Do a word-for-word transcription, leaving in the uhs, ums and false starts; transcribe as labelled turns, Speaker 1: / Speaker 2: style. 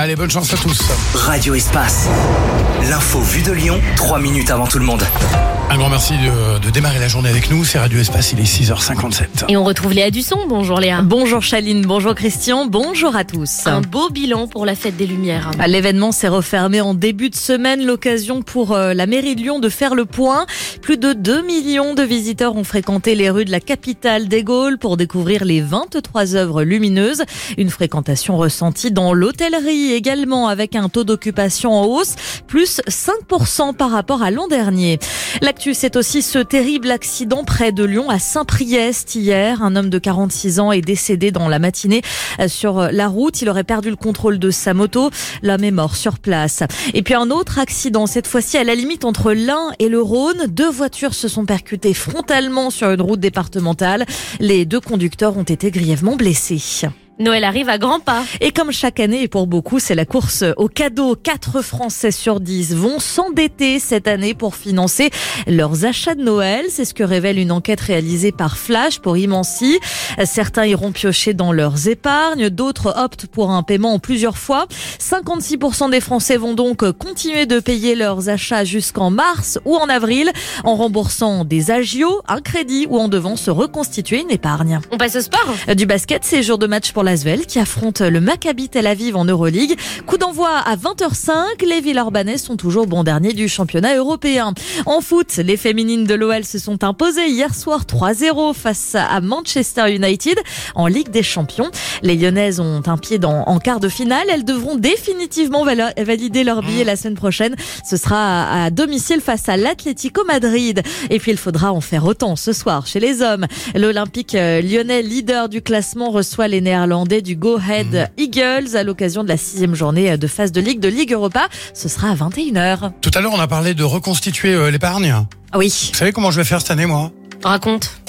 Speaker 1: Allez, bonne chance à tous.
Speaker 2: Radio Espace. L'info vue de Lyon, trois minutes avant tout le monde.
Speaker 1: Un grand merci de, de démarrer la journée avec nous. C'est Radio Espace, il est six heures cinquante-sept.
Speaker 3: Et on retrouve Léa Dusson. Bonjour Léa.
Speaker 4: Bonjour Chaline, bonjour Christian, bonjour à tous.
Speaker 3: Un beau bilan pour la fête des Lumières.
Speaker 4: L'événement s'est refermé en début de semaine, l'occasion pour la mairie de Lyon de faire le point. Plus de deux millions de visiteurs ont fréquenté les rues de la capitale des Gaules pour découvrir les vingt-trois œuvres lumineuses. Une fréquentation ressentie dans l'hôtellerie également, avec un taux d'occupation en hausse, plus cinq pour cent par rapport à l'an dernier. L'actu, c'est aussi ce terrible accident près de Lyon à Saint-Priest hier. Un homme de quarante-six ans est décédé dans la matinée sur la route. Il aurait perdu le contrôle de sa moto. L'homme est mort sur place. Et puis un autre accident, cette fois-ci à la limite entre l'Ain et le Rhône. Deux voitures se sont percutées frontalement sur une route départementale. Les deux conducteurs ont été grièvement blessés.
Speaker 3: Noël arrive à grands pas.
Speaker 4: Et comme chaque année, et pour beaucoup, c'est la course aux cadeaux. Quatre Français sur dix vont s'endetter cette année pour financer leurs achats de Noël. C'est ce que révèle une enquête réalisée par Flash pour Imancy. Certains iront piocher dans leurs épargnes, d'autres optent pour un paiement en plusieurs fois. cinquante-six pour cent des Français vont donc continuer de payer leurs achats jusqu'en mars ou en avril, en remboursant des agios, un crédit ou en devant se reconstituer une épargne.
Speaker 3: On passe au sport.
Speaker 4: Du basket, c'est jour de match pour l'Asvel qui affronte le Maccabi Tel Aviv en Euroleague. Coup d'envoi à vingt heures cinq. Les Villeurbanais sont toujours bons derniers du championnat européen. En foot, les féminines de l'O L se sont imposées hier soir trois zéro face à Manchester United en Ligue des Champions. Les Lyonnaises ont un pied dans, en quart de finale. Elles devront définitivement val- valider leur billet la semaine prochaine. Ce sera à, à domicile face à l'Atlético Madrid. Et puis il faudra en faire autant ce soir chez les hommes. L'Olympique lyonnais, leader du classement, reçoit les Néerlandais du Go Ahead Eagles à l'occasion de la sixième journée de phase de Ligue de Ligue Europa. Ce sera à vingt et une heures.
Speaker 1: Tout à l'heure, on a parlé de reconstituer euh, l'épargne.
Speaker 4: Oui.
Speaker 1: Vous savez comment je vais faire cette année, moi ?
Speaker 3: Raconte.